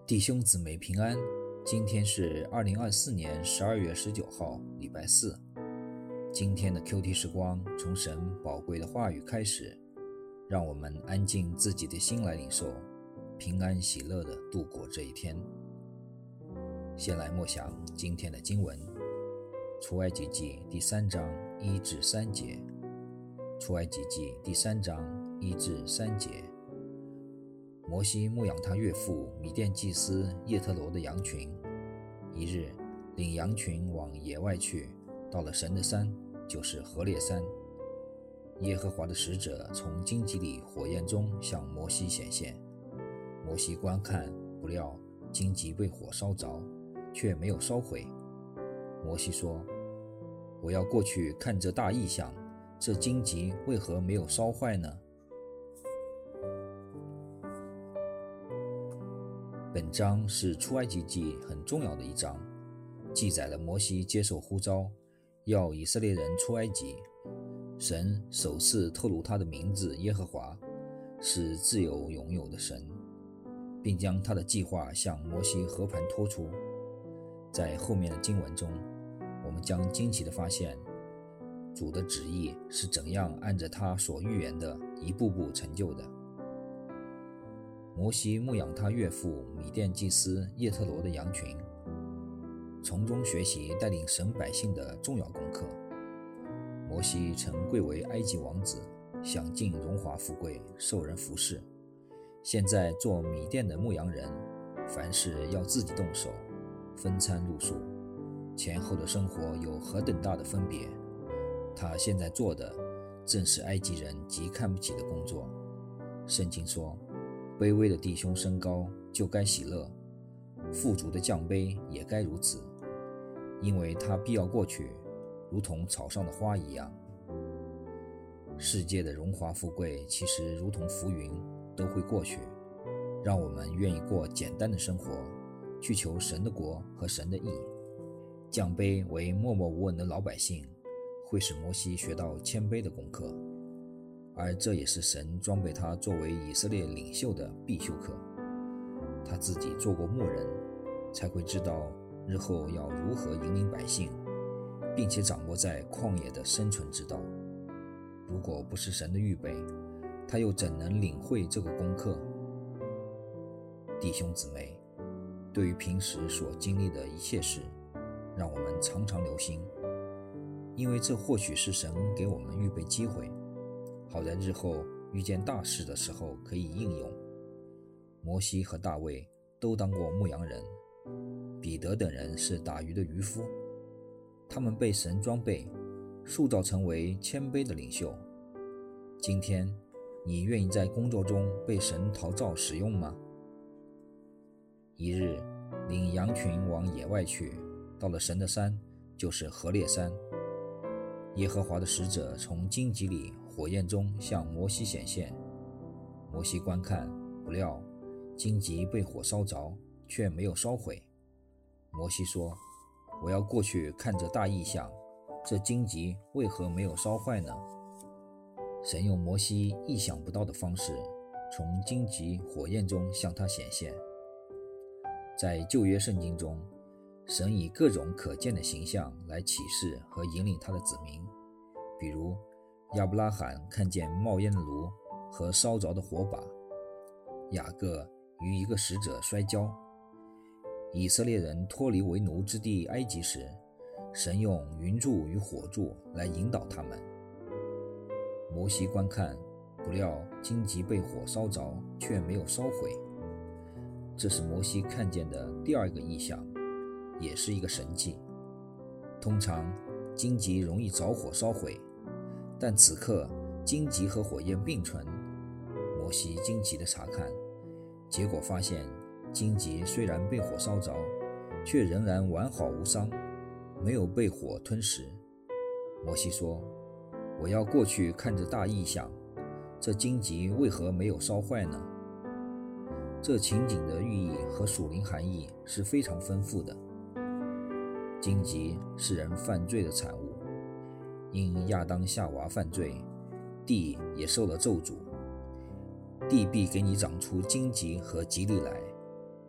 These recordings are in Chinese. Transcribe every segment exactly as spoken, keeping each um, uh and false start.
弟兄姊妹平安，今天是二零二四年十二月十九号，礼拜四。今天的 Q T 时光从神宝贵的话语开始，让我们安静自己的心来领受，平安喜乐地度过这一天。先来默想今天的经文，出埃及记第三章一至三节。出埃及记第三章一至三节。摩西牧养他岳父米甸祭司叶特罗的羊群，一日领羊群往野外去，到了神的山，就是何烈山。耶和华的使者从荆棘里火焰中向摩西显现，摩西观看，不料荆棘被火烧着，却没有烧毁。摩西说：我要过去看这大异象，这荆棘为何没有烧坏呢？本章是出埃及记很重要的一章，记载了摩西接受呼召，要以色列人出埃及。神首次透露他的名字耶和华，是自由拥有的神，并将他的计划向摩西和盘托出。在后面的经文中，我们将惊奇地发现，主的旨意是怎样按着他所预言的一步步成就的。摩西牧养他岳父米甸祭司叶特罗的羊群，从中学习带领神百姓的重要功课。摩西曾贵为埃及王子，享尽荣华富贵，受人服侍。现在做米甸的牧羊人，凡事要自己动手，分餐露宿，前后的生活有何等大的分别。他现在做的正是埃及人极看不起的工作。圣经说，卑微的弟兄升高，就该喜乐；富足的降卑，也该如此，因为他必要过去，如同草上的花一样。世界的荣华富贵其实如同浮云，都会过去。让我们愿意过简单的生活，去求神的国和神的义。降卑为默默无闻的老百姓，会使摩西学到谦卑的功课。而这也是神装备他作为以色列领袖的必修课。他自己做过牧人，才会知道日后要如何引领百姓，并且掌握在旷野的生存之道。如果不是神的预备，他又怎能领会这个功课？弟兄姊妹，对于平时所经历的一切事，让我们常常留心，因为这或许是神给我们预备机会，好在日后遇见大事的时候可以应用。摩西和大卫都当过牧羊人，彼得等人是打鱼的渔夫，他们被神装备，塑造成为谦卑的领袖。今天你愿意在工作中被神陶造使用吗？一日领羊群往野外去，到了神的山，就是何烈山。耶和华的使者从荆棘里火焰中向摩西显现，摩西观看，不料荆棘被火烧着，却没有烧毁。摩西说：我要过去看这大异象，这荆棘为何没有烧坏呢？神用摩西意想不到的方式，从荆棘火焰中向他显现。在旧约圣经中，神以各种可见的形象来启示和引领他的子民，比如亚伯拉罕看见冒烟的炉和烧着的火把，雅各与一个使者摔跤，以色列人脱离为奴之地埃及时，神用云柱与火柱来引导他们。摩西观看，不料荆棘被火烧着，却没有烧毁。这是摩西看见的第二个异象，也是一个神迹。通常荆棘容易着火烧毁，但此刻荆棘和火焰并存。摩西惊奇地查看，结果发现荆棘虽然被火烧着，却仍然完好无伤，没有被火吞食。摩西说：我要过去看着大异象，这荆棘为何没有烧坏呢？这情景的寓意和属灵含义是非常丰富的。荆棘是人犯罪的产物，因亚当夏娃犯罪，地也受了咒诅，地必给你长出荆棘和蒺藜来。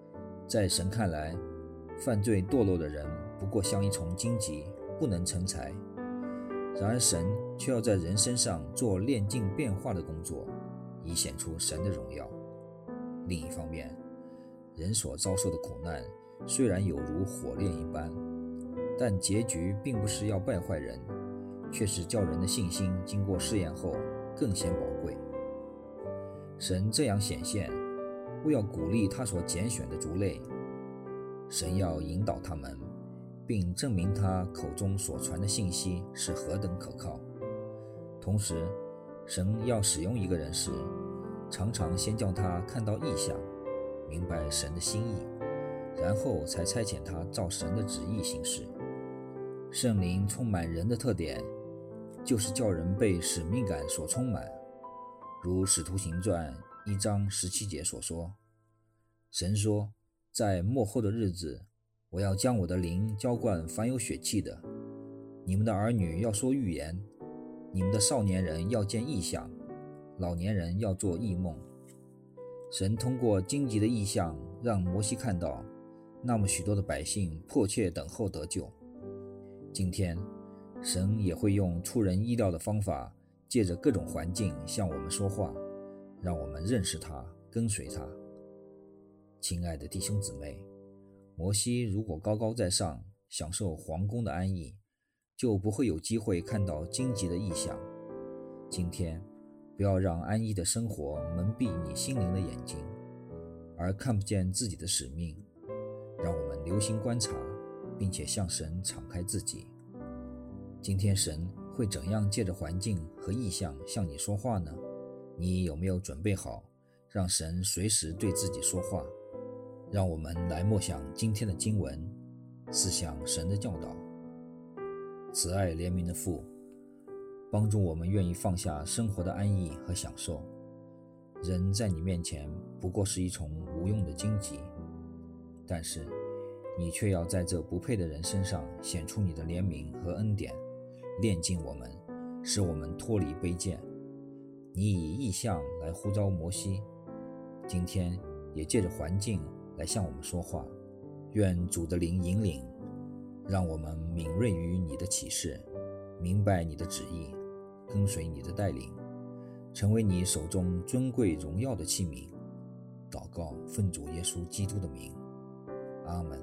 在神看来，犯罪堕落的人不过像一丛荆棘，不能成材。然而神却要在人身上做炼净变化的工作，以显出神的荣耀。另一方面，人所遭受的苦难虽然有如火炼一般，但结局并不是要败坏人，却是叫人的信心经过试验后更显宝贵。神这样显现，为要鼓励他所拣选的族类，神要引导他们，并证明他口中所传的信息是何等可靠。同时，神要使用一个人时，常常先叫他看到异象，明白神的心意，然后才差遣他照神的旨意行事。圣灵充满人的特点，就是叫人被使命感所充满，如使徒行传一章十七节所说，神说，在末后的日子，我要将我的灵浇灌凡有血气的，你们的儿女要说预言，你们的少年人要见异象，老年人要做异梦。神通过荆棘的异象让摩西看到，那么许多的百姓迫切等候得救。今天神也会用出人意料的方法，借着各种环境向我们说话，让我们认识他，跟随他。亲爱的弟兄姊妹，摩西如果高高在上，享受皇宫的安逸，就不会有机会看到荆棘的异象。今天不要让安逸的生活蒙蔽你心灵的眼睛，而看不见自己的使命。让我们留心观察，并且向神敞开自己。今天神会怎样借着环境和异象向你说话呢？你有没有准备好，让神随时对自己说话？让我们来默想今天的经文，思想神的教导。慈爱怜悯的父，帮助我们愿意放下生活的安逸和享受。人在你面前不过是一丛无用的荆棘，但是你却要在这不配的人身上显出你的怜悯和恩典，炼净我们，使我们脱离卑贱。你以异象来呼召摩西，今天也借着环境来向我们说话。愿主的灵引领，让我们敏锐于你的启示，明白你的旨意，跟随你的带领，成为你手中尊贵荣耀的器皿。祷告奉主耶稣基督的名，阿们。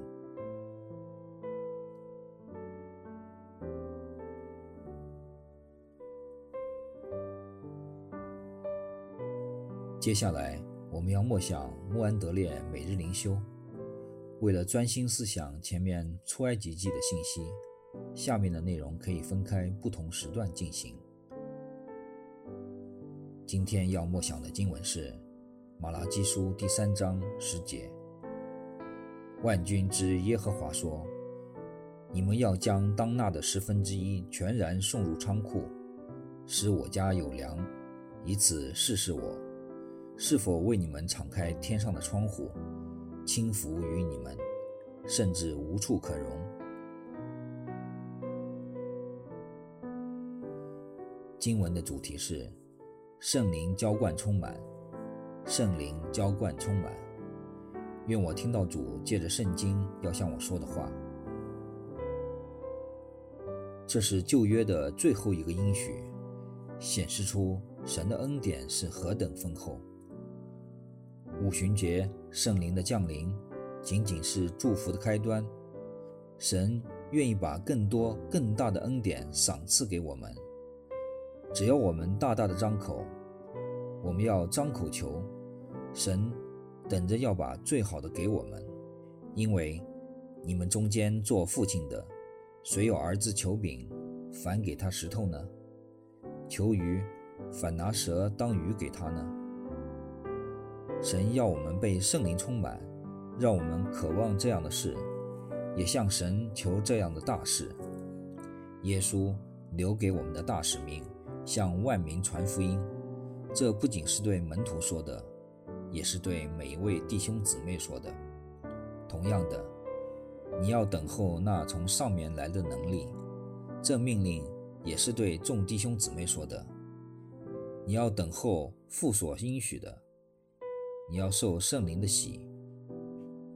接下来我们要默想穆安德烈每日灵修。为了专心思想前面出埃及记的信息，下面的内容可以分开不同时段进行。今天要默想的经文是马拉基书第三章十节。万军之耶和华说，你们要将当纳的十分之一全然送入仓库，使我家有粮，以此试试我是否为你们敞开天上的窗户，倾福于你们，甚至无处可容。经文的主题是圣灵浇灌充满，圣灵浇灌充满。愿我听到主借着圣经要向我说的话。这是旧约的最后一个应许，显示出神的恩典是何等丰厚。五旬节圣灵的降临仅仅是祝福的开端，神愿意把更多更大的恩典赏赐给我们，只要我们大大的张口。我们要张口求，神等着要把最好的给我们。因为你们中间做父亲的，谁有儿子求饼，反给他石头呢？求鱼，反拿蛇当鱼给他呢？神要我们被圣灵充满，让我们渴望这样的事，也向神求这样的大事。耶稣留给我们的大使命，向万民传福音，这不仅是对门徒说的，也是对每一位弟兄姊妹说的。同样的，你要等候那从上面来的能力，这命令也是对众弟兄姊妹说的。你要等候父所应许的，你要受圣灵的洗，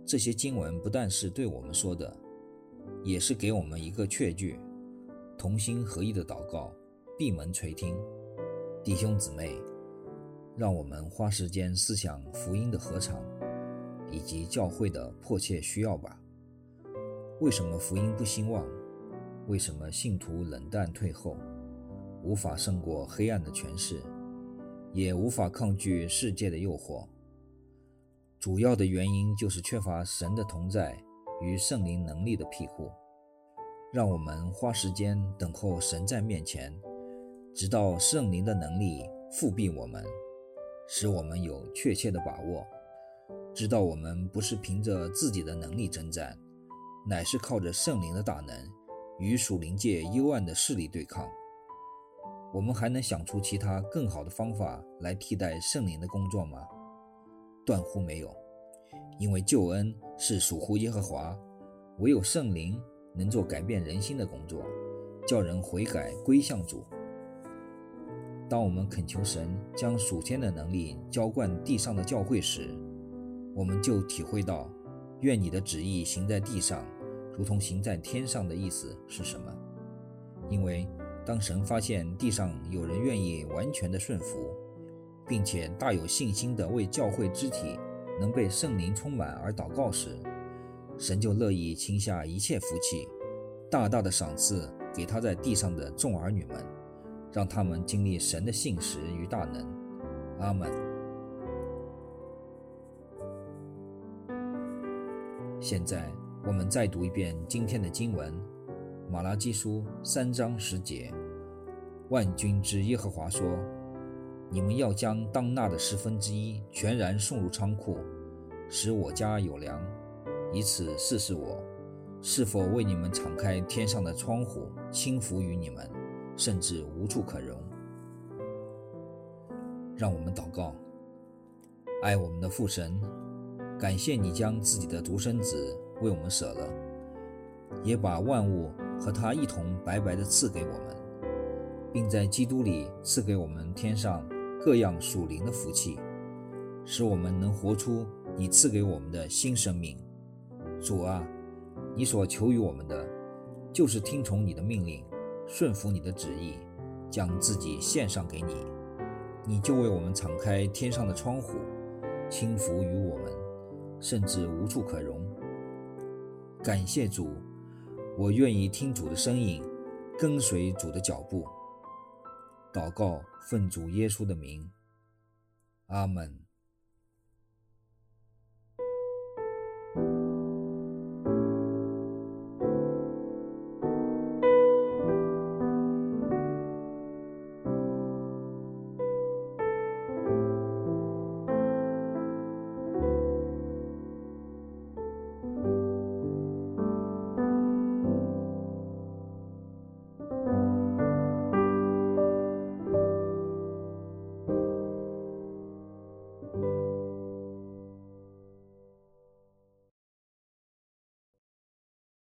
这些经文不但是对我们说的，也是给我们一个确据，同心合一的祷告，闭门垂听。弟兄姊妹，让我们花时间思想福音的合场，以及教会的迫切需要吧。为什么福音不兴旺？为什么信徒冷淡退后，无法胜过黑暗的权势，也无法抗拒世界的诱惑？主要的原因就是缺乏神的同在与圣灵能力的庇护。让我们花时间等候神在面前，直到圣灵的能力复庇我们，使我们有确切的把握，知道我们不是凭着自己的能力征战，乃是靠着圣灵的大能与属灵界幽暗的势力对抗。我们还能想出其他更好的方法来替代圣灵的工作吗？断乎没有，因为救恩是属乎耶和华，唯有圣灵能做改变人心的工作，叫人悔改归向主。当我们恳求神将属天的能力浇灌地上的教会时，我们就体会到愿你的旨意行在地上如同行在天上的意思是什么。因为当神发现地上有人愿意完全的顺服，并且大有信心地为教会肢体能被圣灵充满而祷告时，神就乐意倾下一切福气，大大的赏赐给他在地上的众儿女们，让他们经历神的信实与大能。阿们。现在我们再读一遍今天的经文，马拉基书三章十节。万军之耶和华说，你们要将当纳的十分之一全然送入仓库，使我家有粮，以此试试我是否为你们敞开天上的窗户，倾福于你们，甚至无处可容。让我们祷告。爱我们的父神，感谢你将自己的独生子为我们舍了，也把万物和他一同白白地赐给我们，并在基督里赐给我们天上各样属灵的福气，使我们能活出你赐给我们的新生命。主啊，你所求于我们的，就是听从你的命令，顺服你的旨意，将自己献上给你，你就为我们敞开天上的窗户，倾福于我们，甚至无处可容。感谢主，我愿意听主的声音，跟随主的脚步。祷告奉主耶稣的名，阿们。